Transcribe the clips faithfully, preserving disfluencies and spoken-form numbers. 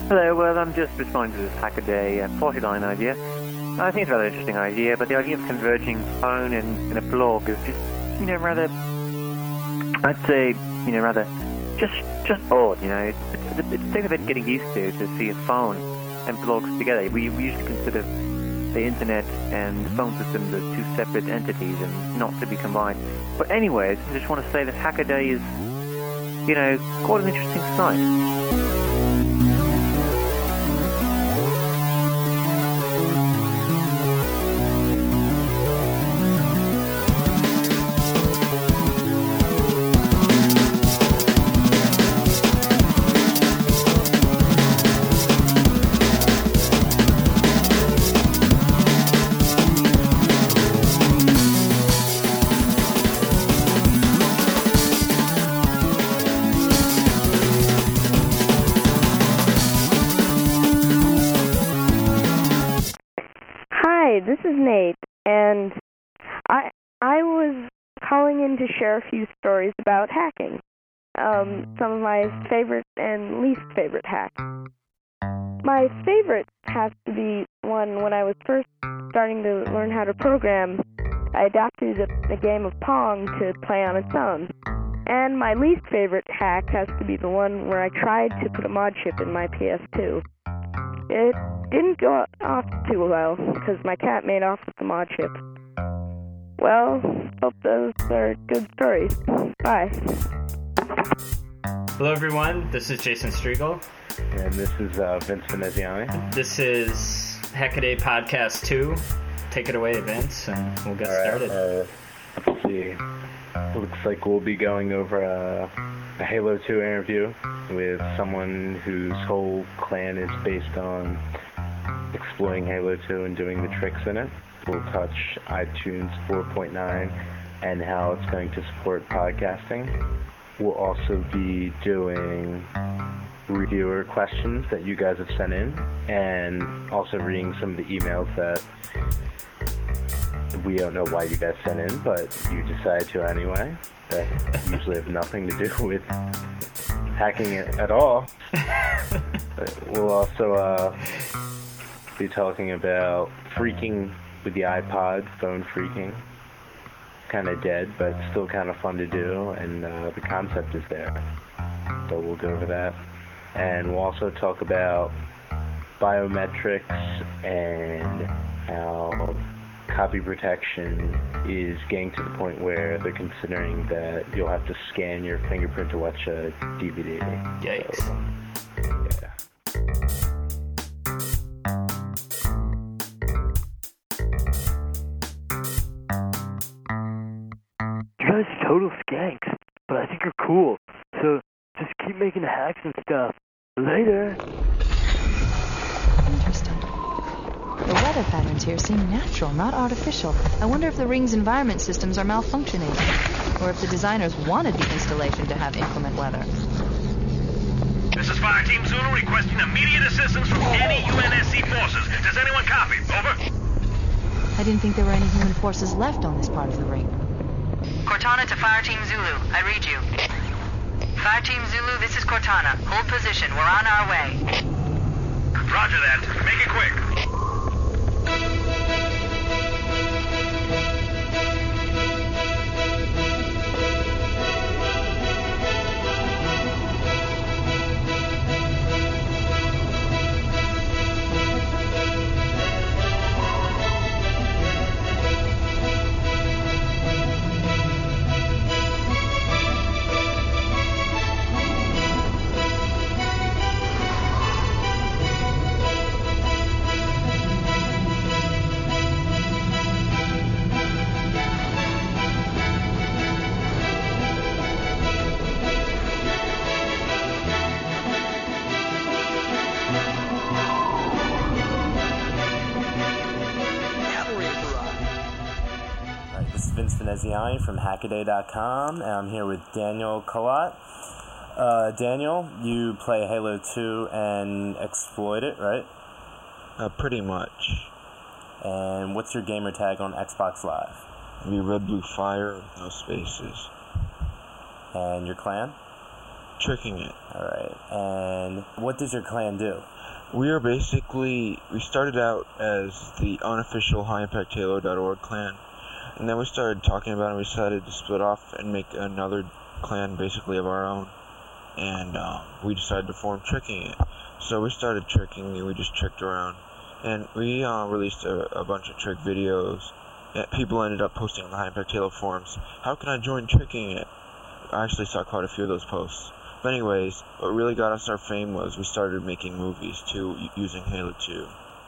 Hello, well, I'm just responding to this Hackaday uh, forty-line idea. I think it's a rather interesting idea, but the idea of converging phone and, and a blog is just, you know, rather, I'd say, you know, rather just just odd, you know. It's, it's, it's a thing a bit getting used to, to see a phone and blogs together. We, we usually consider the internet and the phone systems as two separate entities and not to be combined. But anyways, I just want to say that Hackaday is, you know, quite an interesting site. This is Nate, and I I was calling in to share a few stories about hacking. Um, some of my favorite and least favorite hacks. My favorite has to be one when I was first starting to learn how to program. I adapted a, a game of Pong to play on its own. And my least favorite hack has to be the one where I tried to put a mod chip in my P S two. It didn't go off too well, because my cat made off with the mod chip. Well, hope those are good stories. Bye. Hello everyone, this is Jason Striegel. And this is uh, Vince Veneziani. This is Hackaday Podcast two. Take it away, Vince, and we'll get All right, started. Uh, let's see. Looks like we'll be going over a, a Halo two interview with someone whose whole clan is based on exploring Halo two and doing the tricks in it. We'll touch iTunes four point nine and how it's going to support podcasting. We'll also be doing reviewer questions that you guys have sent in, and also reading some of the emails that we don't know why you guys sent in, but you decided to anyway. That usually have nothing to do with hacking it at all. We'll also uh, be talking about freaking with the iPod, phone freaking. Kind of dead, but still kind of fun to do, and uh, the concept is there. So we'll go over that. And we'll also talk about biometrics and how copy protection is getting to the point where they're considering that you'll have to scan your fingerprint to watch a D V D. Yikes. So, yeah. You guys are total skanks, but I think you're cool. So just keep making the hacks and stuff. Later. Interesting. The weather patterns here seem natural, not artificial. I wonder if the ring's environment systems are malfunctioning, or if the designers wanted the installation to have inclement weather. This is Fireteam Zulu requesting immediate assistance from any U N S C forces. Does anyone copy? Over. I didn't think there were any human forces left on this part of the ring. Cortana to Fireteam Zulu. I read you. Fireteam Zulu, this is Cortana. Hold position. We're on our way. Roger that. Make it quick. Veneziani from Hackaday dot com, and I'm here with Daniel Colott. Uh, Daniel, you play Halo two and exploit it, right? Uh, pretty much. And what's your gamer tag on Xbox Live? We Red Blue Fire, no spaces. And your clan? Tricking it. Alright, and what does your clan do? We are basically, we started out as the unofficial high impact halo dot org clan, and then we started talking about it and we decided to split off and make another clan basically of our own, and um, we decided to form Tricking It. So we started tricking and we just tricked around, and we uh, released a, a bunch of trick videos. People ended up posting on the High Impact Halo forums, how can I join Tricking It? I actually saw quite a few of those posts. But anyways, what really got us our fame was we started making movies too, using Halo two.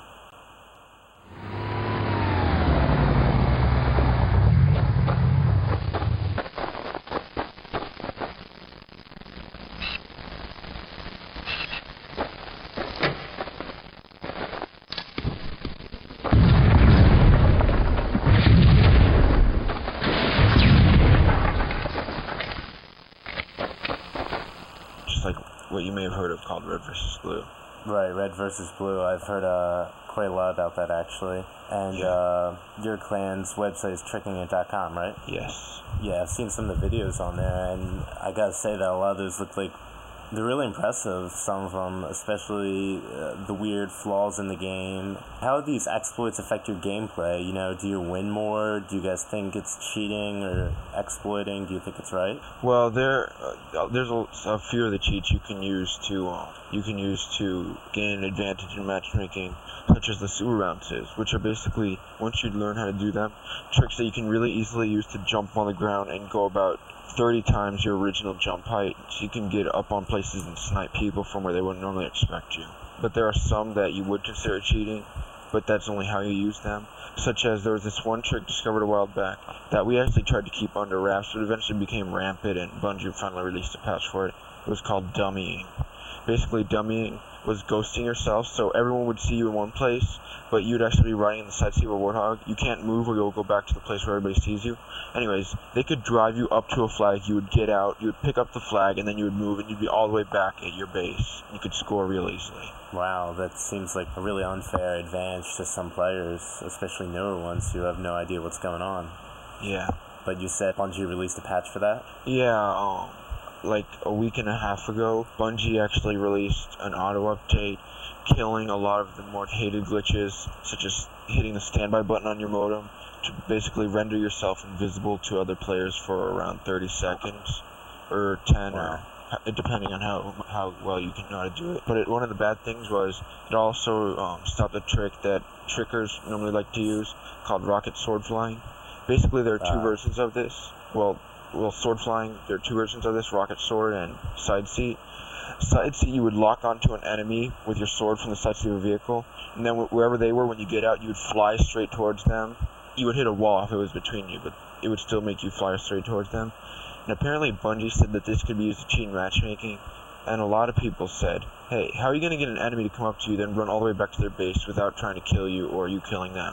Like what you may have heard of called Red versus. Blue. Right, Red versus. Blue. I've heard uh, quite a lot about that, actually. And yeah. uh, your clan's website is tricking it dot com, right? Yes. Yeah, I've seen some of the videos on there, and I gotta say that a lot of those look like they're really impressive, some of them, especially uh, the weird flaws in the game. How do these exploits affect your gameplay? You know, do you win more? Do you guys think it's cheating or exploiting? Do you think it's right? Well, there, uh, there's a, a few of the cheats you can use to, uh, you can use to gain an advantage in matchmaking, such as the sewer bounces, which are basically, once you learn how to do them, tricks that you can really easily use to jump on the ground and go about thirty times your original jump height, so you can get up on places and snipe people from where they wouldn't normally expect you. But there are some that you would consider cheating, but that's only how you use them. Such as there was this one trick discovered a while back that we actually tried to keep under wraps, but eventually became rampant, and Bungie finally released a patch for it. It was called dummying. Basically, dummying was ghosting yourself, so everyone would see you in one place, but you'd actually be riding in the side seat of a Warthog. You can't move or you'll go back to the place where everybody sees you. Anyways, they could drive you up to a flag, you would get out, you would pick up the flag, and then you would move, and you'd be all the way back at your base. You could score real easily. Wow, that seems like a really unfair advantage to some players, especially newer ones who have no idea what's going on. Yeah. But you said Bungie released a patch for that? Yeah, um... like a week and a half ago, Bungie actually released an auto update killing a lot of the more hated glitches, such as hitting the standby button on your modem to basically render yourself invisible to other players for around thirty seconds, or ten, wow. or depending on how how well you can know how to do it. But it, one of the bad things was it also um, stopped a trick that trickers normally like to use called rocket sword flying. Basically, there are two uh. versions of this. Well, Well, sword flying, there are two versions of this, rocket sword and side seat. Side seat, you would lock onto an enemy with your sword from the side seat of a vehicle, and then wherever they were, when you get out, you would fly straight towards them. You would hit a wall if it was between you, but it would still make you fly straight towards them. And apparently Bungie said that this could be used to cheat in matchmaking, and a lot of people said, hey, how are you going to get an enemy to come up to you, then run all the way back to their base without trying to kill you or you killing them?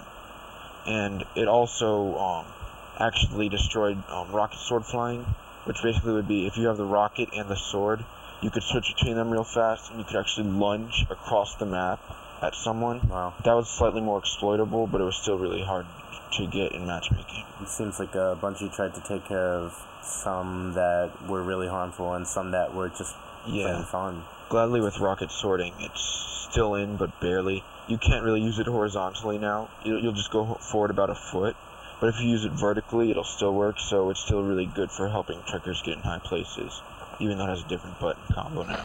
And it also um, actually destroyed um, rocket sword flying, which basically would be if you have the rocket and the sword, you could switch between them real fast, and you could actually lunge across the map at someone. Wow. That was slightly more exploitable, but it was still really hard to get in matchmaking. It seems like uh, Bungie tried to take care of some that were really harmful and some that were just yeah. plain fun. Gladly with rocket sorting, it's still in, but barely. You can't really use it horizontally now. You'll, you'll just go forward about a foot. But if you use it vertically, it'll still work, so it's still really good for helping trickers get in high places, even though it has a different button combo now.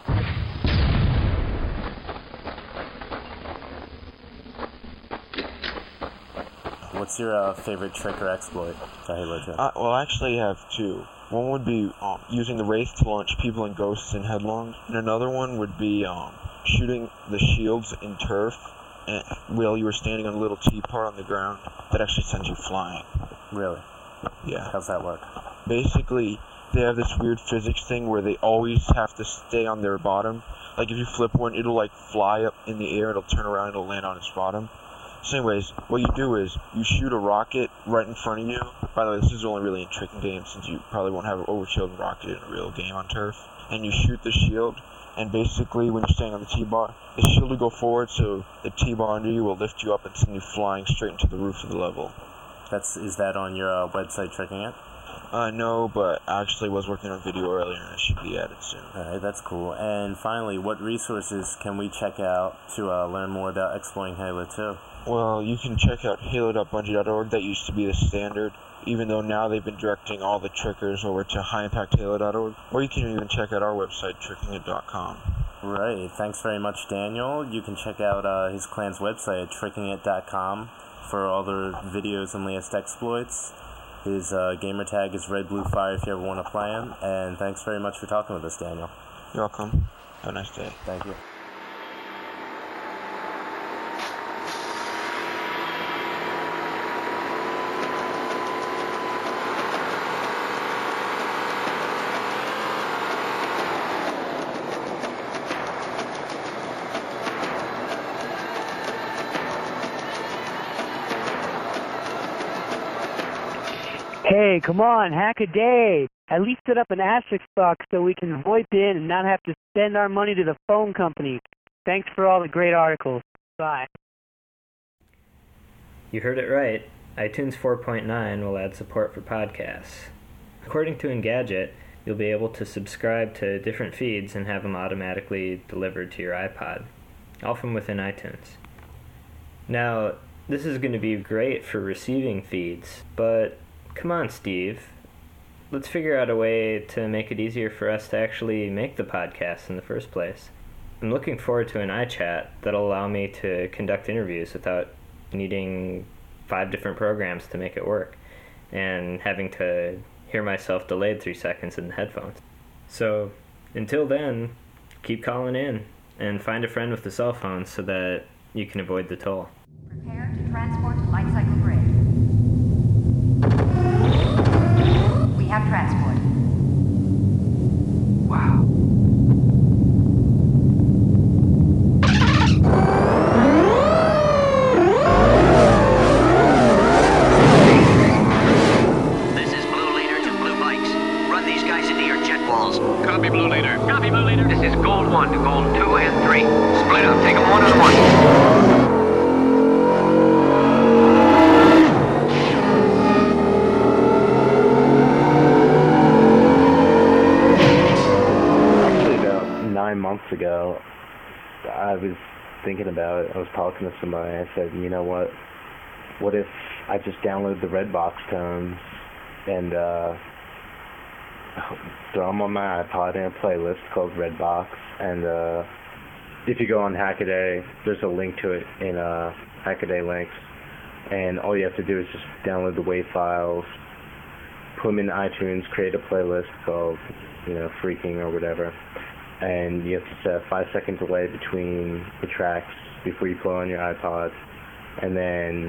What's your uh, favorite trick or exploit to Halo two? Uh, well, I actually have two. One would be um, using the Wraith to launch people and ghosts in headlong, and another one would be um, shooting the shields in turf and, while you were standing on a little T-part on the ground that actually sends you flying. Really? Yeah. How's that work? Basically, they have this weird physics thing where they always have to stay on their bottom. Like, if you flip one, it'll, like, fly up in the air, it'll turn around, it'll land on its bottom. So anyways, what you do is, you shoot a rocket right in front of you. By the way, this is only really in tricking games, since you probably won't have an overkilled rocket in a real game on turf. And you shoot the shield, and basically, when you're standing on the T-bar, the shield will go forward, so the T-bar under you will lift you up and send you flying straight into the roof of the level. That's Is that on your uh, website, Tricking It? Uh, no, but I actually was working on video earlier, and it should be added soon. Alright, that's cool. And finally, what resources can we check out to uh, learn more about exploring Halo two? Well, you can check out halo dot bungie dot org. That used to be the standard, even though now they've been directing all the trickers over to high impact halo dot org. Or you can even check out our website, tricking it dot com. Right. Thanks very much, Daniel. You can check out uh, his clan's website at tricking it dot com for all their videos and latest exploits. His uh, gamer tag is Red Blue Fire if you ever want to play him. And thanks very much for talking with us, Daniel. You're welcome. Have a nice day. Thank you. Hey, come on, hack a day. At least set up an asterisk box so we can VoIP in and not have to send our money to the phone company. Thanks for all the great articles. Bye. You heard it right. iTunes four point nine will add support for podcasts. According to Engadget, you'll be able to subscribe to different feeds and have them automatically delivered to your iPod, all from within iTunes. Now, this is going to be great for receiving feeds, but come on, Steve. Let's figure out a way to make it easier for us to actually make the podcast in the first place. I'm looking forward to an iChat that'll allow me to conduct interviews without needing five different programs to make it work, and having to hear myself delayed three seconds in the headphones. So, until then, keep calling in, and find a friend with a cell phone so that you can avoid the toll. Prepare to transport to light cycle grid. We have transport. Wow. This is Blue Leader to Blue Bikes. Run these guys into your jet walls. Copy, Blue Leader. Copy, Blue Leader. This is Gold one to Gold two and three. Split up. Take them one on one. Nine months ago, I was thinking about it. I was talking to somebody. I said, you know what? What if I just download the Redbox tones and uh, throw them on my iPod in a playlist called Redbox? And uh, if you go on Hackaday, there's a link to it in uh, Hackaday links. And all you have to do is just download the WAV files, put them in iTunes, create a playlist called, you know, Freaking or whatever. And you have to set a five second delay between the tracks before you play on your iPod, and then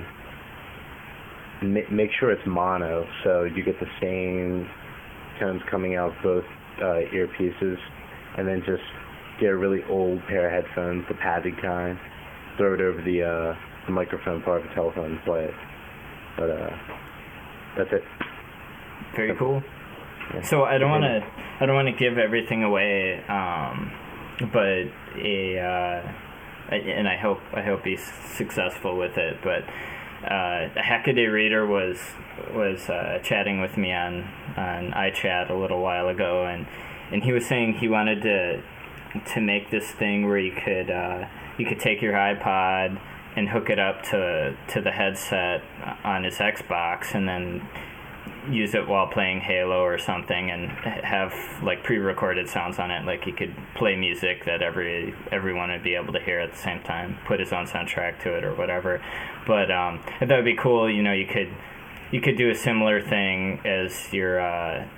ma- make sure it's mono, so you get the same tones coming out of both uh, earpieces, and then just get a really old pair of headphones, the padded kind, throw it over the, uh, the microphone part of the telephone and play it. But uh, that's it. Very cool. So I don't want to, I don't want to give everything away, um, but a, uh, and I hope, I hope he's successful with it. But uh, a Hackaday reader was was uh, chatting with me on on iChat a little while ago, and and he was saying he wanted to to make this thing where you could uh, you could take your iPod and hook it up to to the headset on his Xbox, and then use it while playing Halo or something, and have like pre-recorded sounds on it, like he could play music that every everyone would be able to hear at the same time, put his own soundtrack to it or whatever. But um, that would be cool. You know, you could you could do a similar thing as your uh,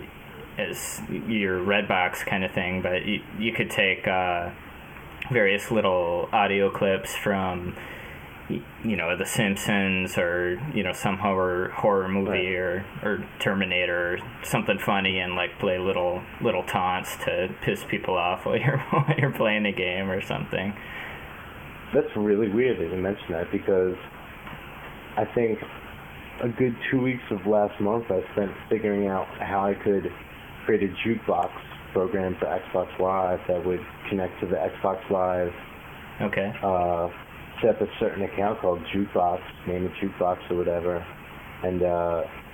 as your Redbox kind of thing, but you you could take uh, various little audio clips from, you know, The Simpsons, or, you know, some horror horror movie, or, or Terminator, or something funny, and like play little little taunts to piss people off while you're while you're playing a game or something. That's really weird that you mention that, because I think a good two weeks of last month I spent figuring out how I could create a jukebox program for Xbox Live that would connect to the Xbox Live. Okay. Uh, set up a certain account called Jukebox, name it Jukebox or whatever, and uh,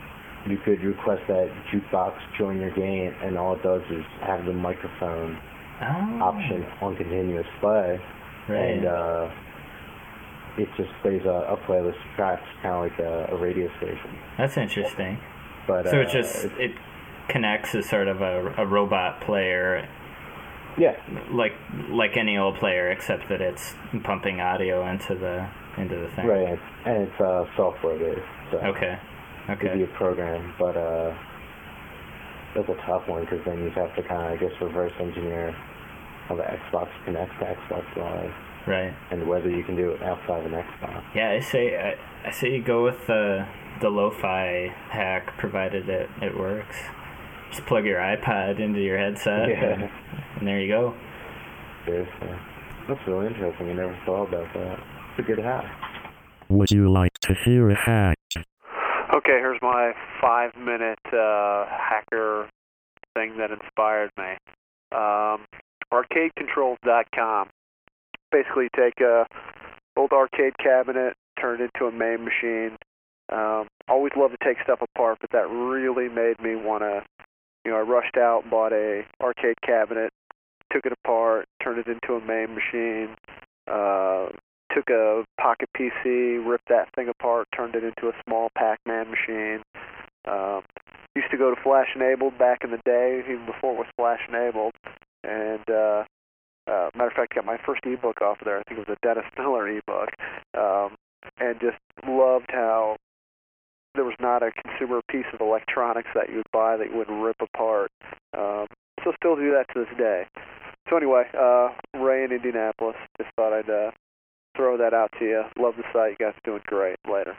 you could request that jukebox join your game, and all it does is have the microphone oh. option on continuous play, right. and uh, it just plays a, a playlist of tracks, kind of like a, a radio station. That's interesting. But so uh, it just it connects as sort of a, a robot player. Yeah. Like like any old player, except that it's pumping audio into the into the thing. Right, and it's uh, software based. So okay. Okay. It'd be a program, but uh, that's a tough one because then you'd have to kind of, I guess, reverse engineer how the Xbox connects to Xbox Live. Right. And whether you can do it outside of an Xbox. Yeah, I say I, I say you go with the the lo-fi hack, provided it it works. Just plug your iPod into your headset, yeah. and, and there you go. Seriously. That's really interesting. I never thought about that. It's a good hack. Would you like to hear a hack? Okay, here's my five-minute uh, hacker thing that inspired me. Um, arcade controls dot com. Basically, take a old arcade cabinet, turn it into a main machine. Um, always love to take stuff apart, but that really made me want to. You know, I rushed out, bought a arcade cabinet, took it apart, turned it into a main machine. Uh, took a pocket P C, ripped that thing apart, turned it into a small Pac-Man machine. Um, used to go to Flash Enabled back in the day, even before it was Flash Enabled. And, uh, uh, matter of fact, got my first ebook off of there. I think it was a Dennis Miller ebook. Um, and just loved how there was not a consumer piece of electronics that you would buy that you wouldn't rip apart. Um, so still do that to this day. So anyway, uh, Ray in Indianapolis, just thought I'd uh, throw that out to you. Love the site. You guys are doing great. Later.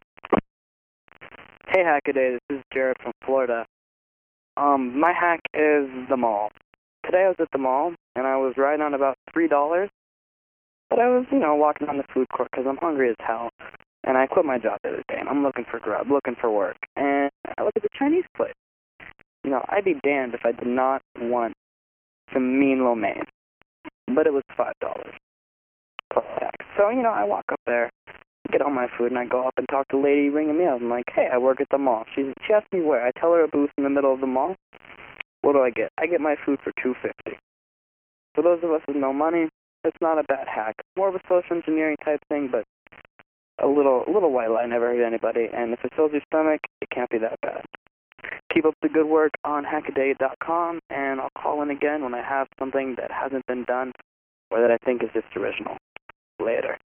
Hey, Hackaday. This is Jared from Florida. Um, my hack is the mall. Today I was at the mall, and I was riding on about three dollars. But I was, you know, walking on the food court because I'm hungry as hell. And I quit my job the other day, and I'm looking for grub, looking for work. And I look at the Chinese place. You know, I'd be damned if I did not want some mean lo mein. But it was five dollars plus tax. So, you know, I walk up there, get all my food, and I go up and talk to the lady ringing me up. I'm like, hey, I work at the mall. She, she asks me where. I tell her a booth in the middle of the mall. What do I get? I get my food for two dollars and fifty cents. For those of us with no money, it's not a bad hack. More of a social engineering type thing, but a little a little white lie never hurt anybody, and if it fills your stomach, it can't be that bad. Keep up the good work on hackaday dot com, and I'll call in again when I have something that hasn't been done or that I think is just original. Later.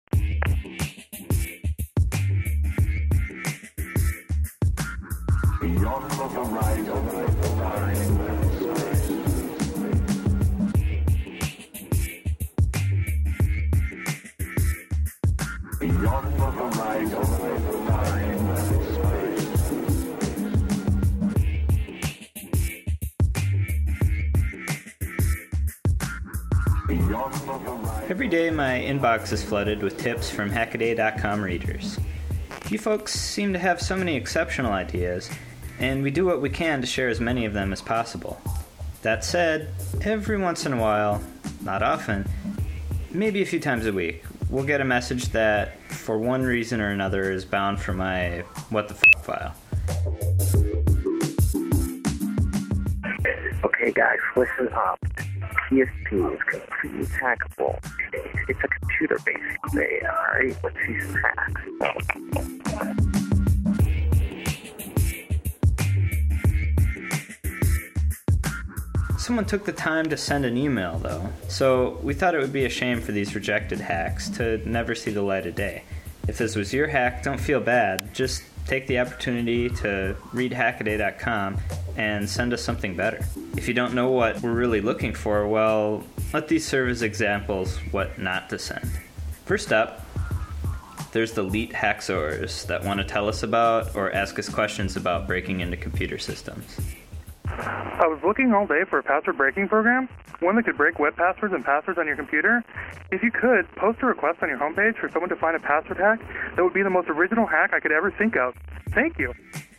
Beyond the horizon, Beyond the horizon, Every day my inbox is flooded with tips from hackaday dot com readers. You folks seem to have so many exceptional ideas, and we do what we can to share as many of them as possible. That said, every once in a while, not often, maybe a few times a week, we'll get a message that, for one reason or another, is bound for my what the f*** file. Okay guys, listen up. P S P is completely hackable. It's a computer basically, alright? Let's see some hacks. Someone took the time to send an email, though, so we thought it would be a shame for these rejected hacks to never see the light of day. If this was your hack, don't feel bad. Just take the opportunity to read hackaday dot com and send us something better. If you don't know what we're really looking for, well, let these serve as examples what not to send. First up, there's the elite hacksaurs that want to tell us about or ask us questions about breaking into computer systems. I was looking all day for a password breaking program, one that could break web passwords and passwords on your computer. If you could, post a request on your homepage for someone to find a password hack, that would be the most original hack I could ever think of. Thank you.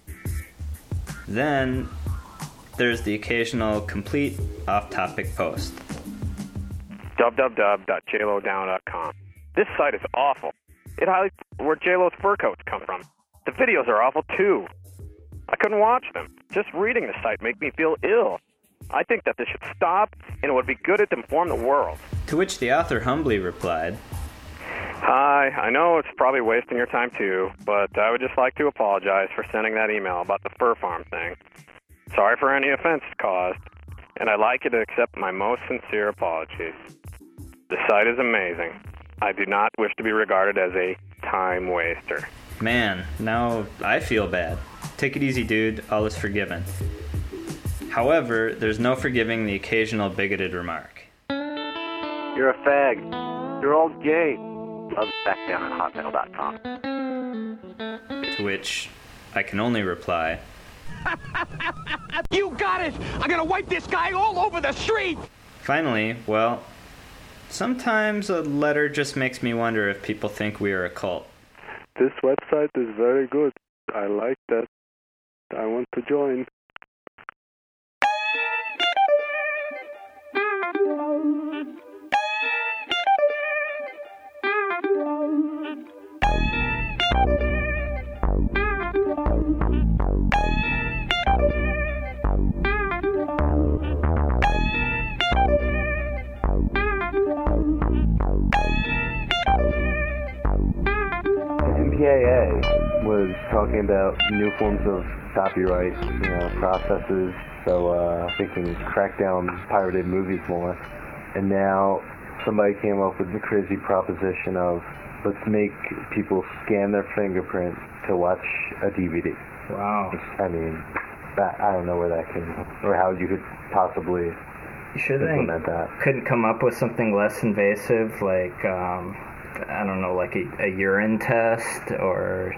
Then there's the occasional complete off-topic post. w w w dot j lo down dot com. This site is awful. It highlights where J Lo's fur coats come from. The videos are awful too. I couldn't watch them. Just reading the site made me feel ill. I think that this should stop, and it would be good to inform the world. To which the author humbly replied, Hi, I know it's probably wasting your time too, but I would just like to apologize for sending that email about the fur farm thing. Sorry for any offense caused, and I'd like you to accept my most sincere apologies. The site is amazing. I do not wish to be regarded as a time waster. Man, now I feel bad. Take it easy, dude. All is forgiven. However, there's no forgiving the occasional bigoted remark. You're a fag. You're all gay. Love back down at hotmail dot com. To which I can only reply, You got it! I'm gonna wipe this guy all over the street! Finally, well, sometimes a letter just makes me wonder if people think we are a cult. This website is very good. I like that. I want to join. M P A A was talking about new forms of copyright, you know, processes, so uh, they can crack down pirated movies more. And now somebody came up with the crazy proposition of let's make people scan their fingerprint to watch a D V D. Wow. I mean, that, I don't know where that came from, or how you could possibly You sure they implement that. couldn't come up with something less invasive, like, um, I don't know, like a, a urine test, or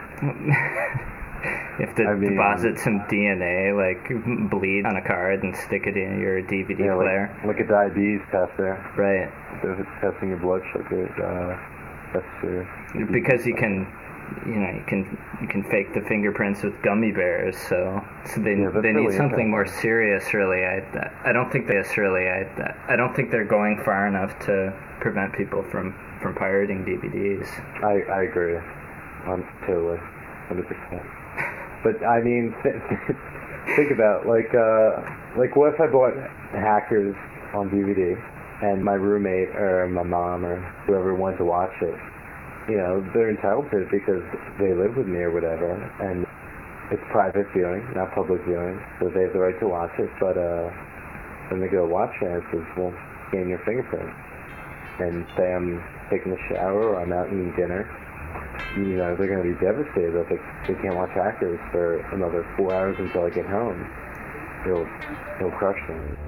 you have to I mean, deposit some D N A, like bleed on a card and stick it in your D V D yeah, player. Like, like a diabetes test there. Right. So if it's testing your blood sugar, uh, that's your... Because you can, you know, you can you can fake the fingerprints with gummy bears, so so they Yeah, that's they need really something interesting. more serious. Really, I I don't think they really I I don't think they're going far enough to prevent people from, from pirating D V Ds. I, I agree. I'm totally. one hundred percent. But, I mean, th- think about, like, uh, like, what if I bought Hackers on D V D, and my roommate, or my mom, or whoever wanted to watch it? You know, they're entitled to it because they live with me or whatever, and it's private viewing, not public viewing, so they have the right to watch it, but, uh, when they go watch it, it says, well, scan your fingerprint. And say I'm taking a shower or I'm out eating dinner, you know, they're going to be devastated if they, they can't watch Hackers for another four hours until I get home. It'll, it'll crush them.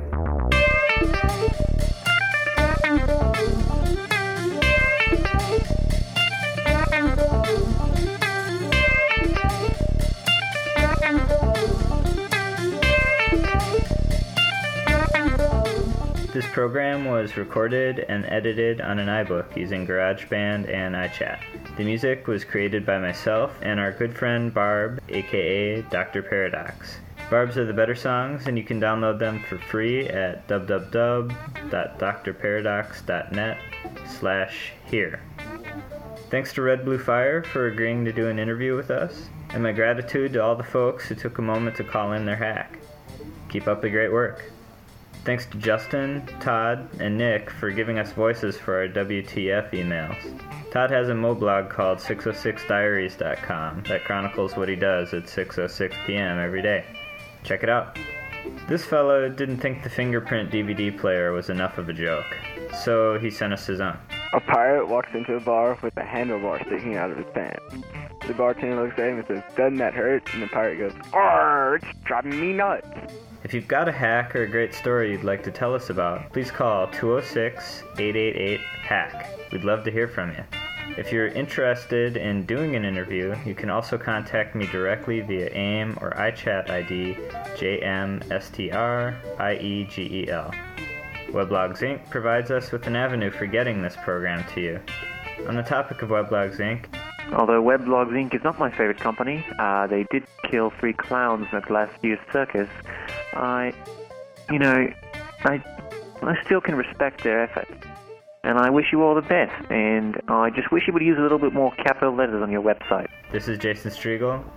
This program was recorded and edited on an iBook using GarageBand and iChat. The music was created by myself and our good friend Barb, aka Doctor Paradox. Barb's are the better songs, and you can download them for free at w w w dot d r paradox dot net slash here. Thanks to Red Blue Fire for agreeing to do an interview with us, and my gratitude to all the folks who took a moment to call in their hack. Keep up the great work. Thanks to Justin, Todd, and Nick for giving us voices for our W T F emails. Todd has a moblog called six oh six diaries dot com that chronicles what he does at six oh six p.m. every day. Check it out. This fellow didn't think the fingerprint D V D player was enough of a joke, so he sent us his own. A pirate walks into a bar with a handlebar sticking out of his pants. The bartender looks at him and says, "Doesn't that hurt?" And the pirate goes, "Arr, it's driving me nuts." If you've got a hack or a great story you'd like to tell us about, please call two oh six, eight eight eight, hack. We'd love to hear from you. If you're interested in doing an interview, you can also contact me directly via AIM or iChat I D J M S T R I E G E L. Weblogs Incorporated provides us with an avenue for getting this program to you. On the topic of Weblogs Incorporated, although Weblogs Incorporated is not my favorite company, uh, they did kill three clowns at last year's circus. I, you know, I, I still can respect their effort. And I wish you all the best. And I just wish you would use a little bit more capital letters on your website. This is Jason Striegel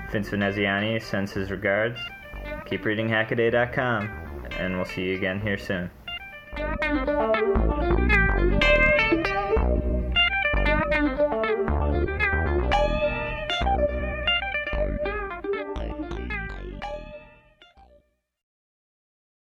Vince Veneziani sends his regards. Keep reading Hackaday dot com, and we'll see you again here soon.